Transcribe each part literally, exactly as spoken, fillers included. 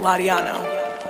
Mariano.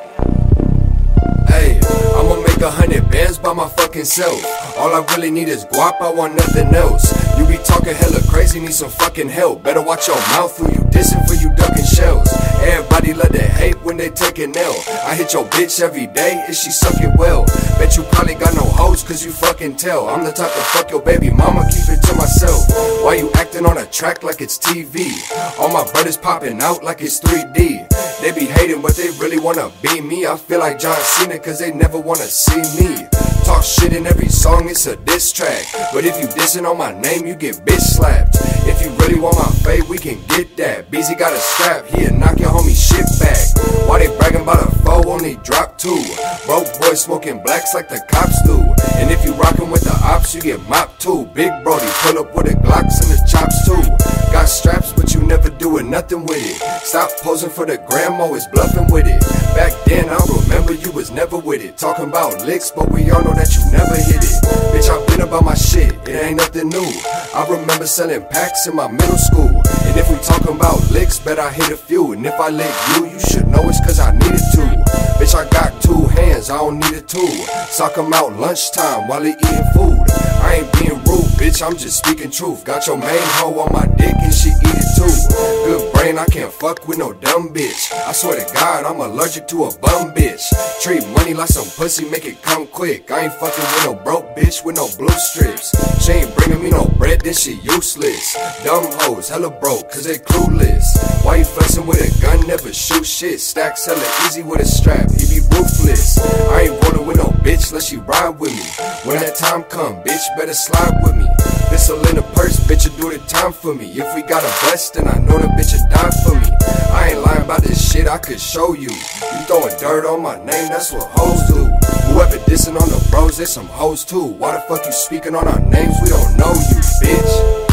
Hey, I'ma make a hundred bands by my fucking self. All I really need is guap, I want nothing else. You be talking hella crazy, need some fucking help. Better watch your mouth who you dissing for you ducking shells. Everybody love to hate when they take an L. I hit your bitch every day, is she sucking well? Bet you probably got no hoes cause you fucking tell. I'm the type to fuck your baby mama, keep it to myself. Why you acting on a track like it's T V? All my brothers popping out like it's three D. They be hating but they really wanna be me. I feel like John Cena cause they never wanna see me. Talk shit in every song, it's a diss track. But if you dissing on my name, you get bitch slapped. If you really want my fate, we can get that. Beezy got a strap, he'll knock your homie shit back. Why they bragging about a foe, only drop two. Broke boys smoking blacks like the cops do. And if you rockin' with the ops, you get mopped too. Big Brody pull up with the Glocks and the chops too. Got straps, but you never doing nothing with it. Stop posing for the gram, always bluffing with it. Back then, I remember you was never with it. Talking about licks, but we all know that you never hit it. Bitch, I been about my shit, it ain't nothing new. I remember selling packs in my middle school. And if we talking about licks, bet I hit a few. And if I lick you, you should know it's cause I needed to. Bitch, I got two hands, I don't need a tool. Sock 'em out lunchtime while he eating food. I ain't being rude, bitch, I'm just speaking truth. Got your main hoe on my dick and she eat it too. Good brain, I can't fuck with no dumb bitch. I swear to God, I'm allergic to a bum bitch. Treat money like some pussy, make it come quick. I ain't fucking with no broke bitch with no blue strips. She ain't bringing me no bread, then she useless. Dumb hoes, hella broke, cause they clueless. Why you flexing with a gun, never shoot shit. Stacks hella easy with a strap, he be ruthless. I ain't rolling with no bitch unless she ride with me. When that time come, bitch, better slide with me. This'll in the purse, bitch, you do the time for me. If we got a bust, then I know the bitch will die for me. I ain't lying about this shit, I could show you. You throwing dirt on my name, that's what hoes do. Whoever dissing on the bros, they some hoes too. Why the fuck you speaking on our names? We don't know you, bitch.